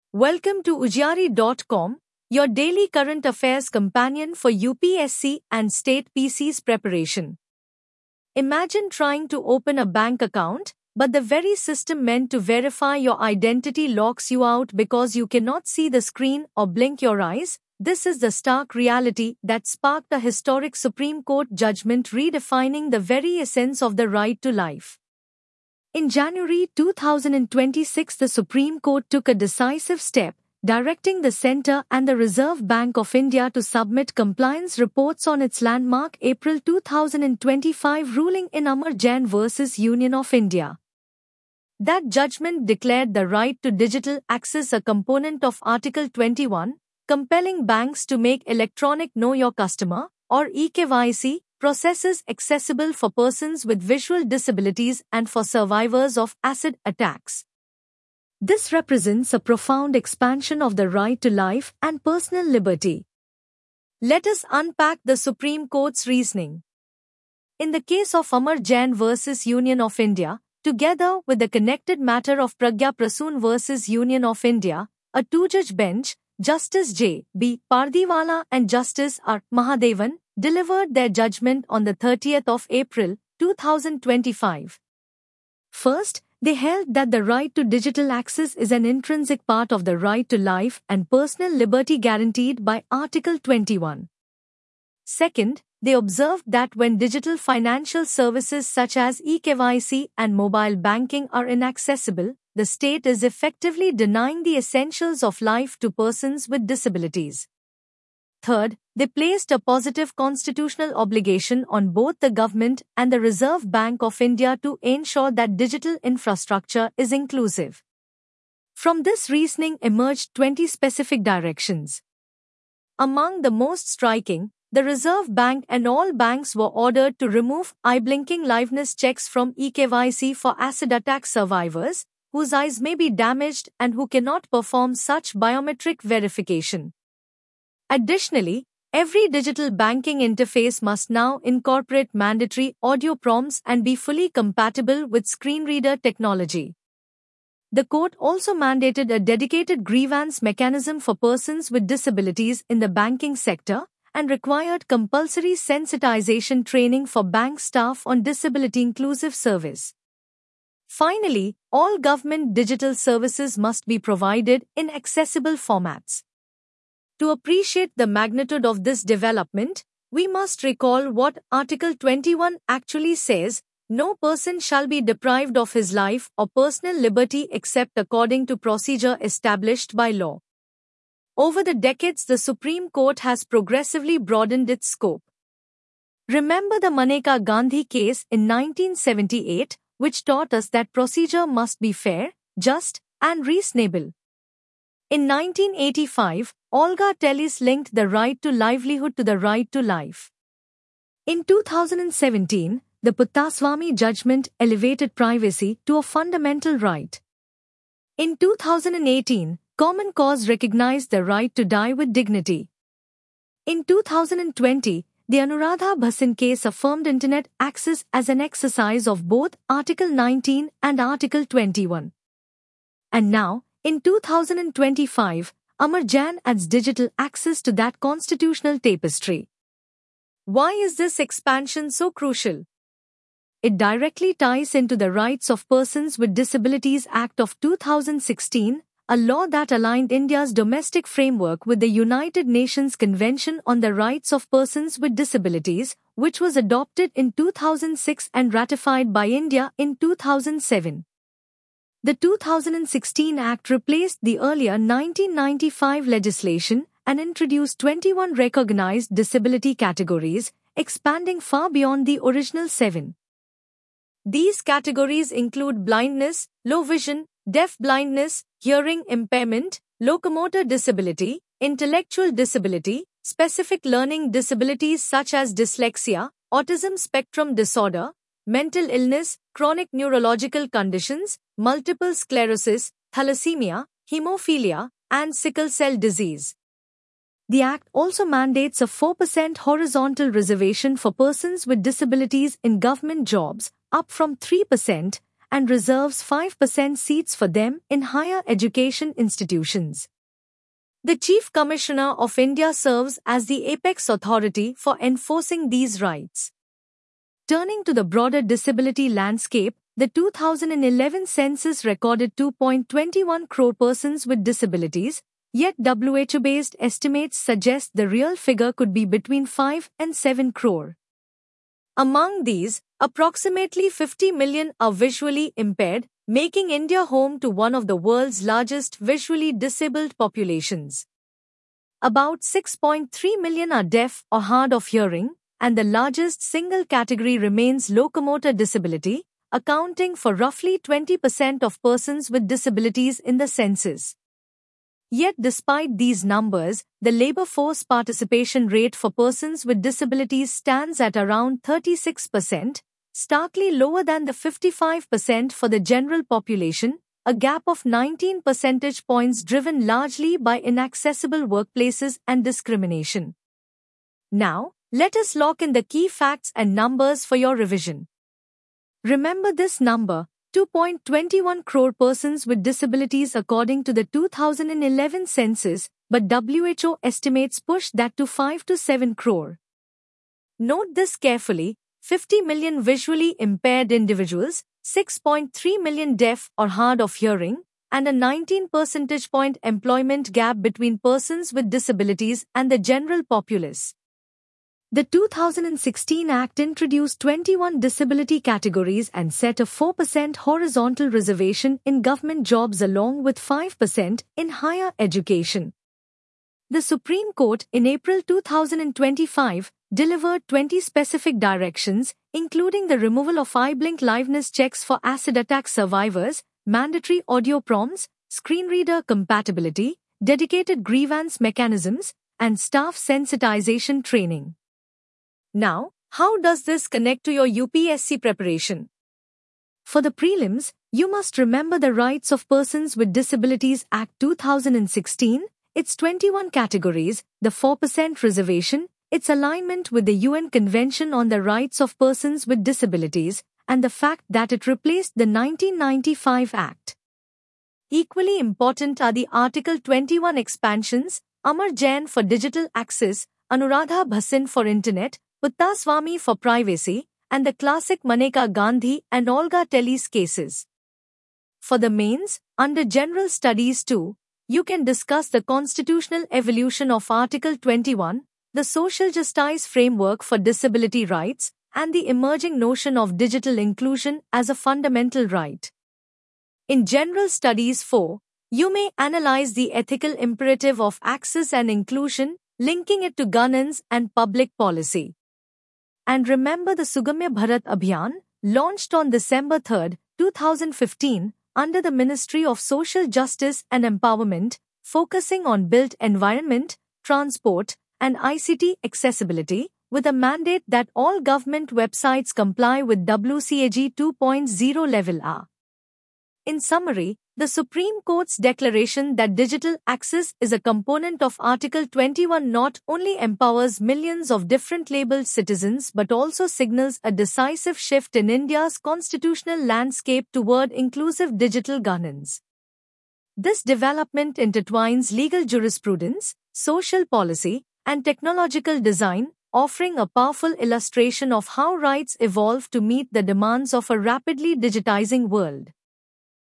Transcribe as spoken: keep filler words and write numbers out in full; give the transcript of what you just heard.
Welcome to Ujari dot com, your daily current affairs companion for U P S C and state P Cs preparation. Imagine trying to open a bank account, but the very system meant to verify your identity locks you out because you cannot see the screen or blink your eyes. This is the stark reality that sparked a historic Supreme Court judgment redefining the very essence of the right to life. In January two thousand twenty-six, the Supreme Court took a decisive step, directing the Centre and the Reserve Bank of India to submit compliance reports on its landmark April two thousand twenty-five ruling in Amar Jain versus Union of India. That judgment declared the right to digital access a component of Article twenty-one, compelling banks to make electronic Know Your Customer, or E K Y C, processes accessible for persons with visual disabilities and for survivors of acid attacks. This represents a profound expansion of the right to life and personal liberty. Let us unpack the Supreme Court's reasoning. In the case of Amar Jain versus Union of India, together with the connected matter of Pragya Prasoon versus Union of India, a two-judge bench, Justice J B Pardiwala and Justice R Mahadevan, delivered their judgment on the thirtieth of April two thousand twenty-five. First, they held that the right to digital access is an intrinsic part of the right to life and personal liberty guaranteed by Article twenty-one. Second, they observed that when digital financial services such as E K Y C and mobile banking are inaccessible, the state is effectively denying the essentials of life to persons with disabilities. Third, they placed a positive constitutional obligation on both the government and the Reserve Bank of India to ensure that digital infrastructure is inclusive. From this reasoning emerged twenty specific directions. Among the most striking, the Reserve Bank and all banks were ordered to remove eye-blinking liveness checks from E K Y C for acid attack survivors, whose eyes may be damaged and who cannot perform such biometric verification. Additionally, every digital banking interface must now incorporate mandatory audio prompts and be fully compatible with screen reader technology. The court also mandated a dedicated grievance mechanism for persons with disabilities in the banking sector and required compulsory sensitization training for bank staff on disability-inclusive service. Finally, all government digital services must be provided in accessible formats. To appreciate the magnitude of this development, we must recall what Article twenty-one actually says: no person shall be deprived of his life or personal liberty except according to procedure established by law. Over the decades, the Supreme Court has progressively broadened its scope. Remember the Maneka Gandhi case in nineteen seventy-eight, which taught us that procedure must be fair, just, and reasonable. In nineteen eighty-five, Olga Tellis linked the right to livelihood to the right to life. In two thousand seventeen, the Puttaswamy judgment elevated privacy to a fundamental right. In two thousand eighteen, Common Cause recognized the right to die with dignity. In two thousand twenty, the Anuradha Bhasin case affirmed internet access as an exercise of both Article nineteen and Article twenty-one. And now, in two thousand twenty-five, Amar Jain adds digital access to that constitutional tapestry. Why is this expansion so crucial? It directly ties into the Rights of Persons with Disabilities Act of two thousand sixteen, a law that aligned India's domestic framework with the United Nations Convention on the Rights of Persons with Disabilities, which was adopted in two thousand six and ratified by India in two thousand seven. The two thousand sixteen Act replaced the earlier nineteen ninety-five legislation and introduced twenty-one recognized disability categories, expanding far beyond the original seven. These categories include blindness, low vision, deaf blindness, hearing impairment, locomotor disability, intellectual disability, specific learning disabilities such as dyslexia, autism spectrum disorder, mental illness, chronic neurological conditions, multiple sclerosis, thalassemia, hemophilia, and sickle cell disease. The Act also mandates a four percent horizontal reservation for persons with disabilities in government jobs, up from three percent, and reserves five percent seats for them in higher education institutions. The Chief Commissioner of India serves as the apex authority for enforcing these rights. Turning to the broader disability landscape, the two thousand eleven census recorded two point two one crore persons with disabilities, yet W H O-based estimates suggest the real figure could be between five and seven crore. Among these, approximately fifty million are visually impaired, making India home to one of the world's largest visually disabled populations. About six point three million are deaf or hard of hearing, and the largest single category remains locomotor disability, accounting for roughly twenty percent of persons with disabilities in the census. Yet despite these numbers, the labor force participation rate for persons with disabilities stands at around thirty-six percent, starkly lower than the fifty-five percent for the general population, a gap of nineteen percentage points driven largely by inaccessible workplaces and discrimination. Now, let us lock in the key facts and numbers for your revision. Remember this number, two point two one crore persons with disabilities according to the two thousand eleven census, but W H O estimates push that to five to seven crore. Note this carefully, fifty million visually impaired individuals, six point three million deaf or hard of hearing, and a nineteen percentage point employment gap between persons with disabilities and the general populace. The two thousand sixteen Act introduced twenty-one disability categories and set a four percent horizontal reservation in government jobs along with five percent in higher education. The Supreme Court, in April two thousand twenty-five, delivered twenty specific directions, including the removal of eye-blink liveness checks for acid attack survivors, mandatory audio prompts, screen reader compatibility, dedicated grievance mechanisms, and staff sensitization training. Now, how does this connect to your U P S C preparation? For the prelims, you must remember the Rights of Persons with Disabilities Act two thousand sixteen, its twenty-one categories, the four percent reservation, its alignment with the U N Convention on the Rights of Persons with Disabilities, and the fact that it replaced the nineteen ninety-five Act. Equally important are the Article twenty-one expansions, Amar Jain for digital access, Anuradha Bhasin for internet, Puttaswamy for privacy, and the classic Maneka Gandhi and Olga Telly's cases. For the mains, under General Studies two, you can discuss the constitutional evolution of Article twenty-one, the social justice framework for disability rights, and the emerging notion of digital inclusion as a fundamental right. In General Studies four, you may analyze the ethical imperative of access and inclusion, linking it to governance and public policy. And remember the Sugamya Bharat Abhiyan, launched on December third, two thousand fifteen, under the Ministry of Social Justice and Empowerment, focusing on built environment, transport, and I C T accessibility, with a mandate that all government websites comply with W C A G two point oh level A. In summary, the Supreme Court's declaration that digital access is a component of Article twenty-one not only empowers millions of different labeled citizens but also signals a decisive shift in India's constitutional landscape toward inclusive digital governance. This development intertwines legal jurisprudence, social policy, and technological design, offering a powerful illustration of how rights evolve to meet the demands of a rapidly digitizing world.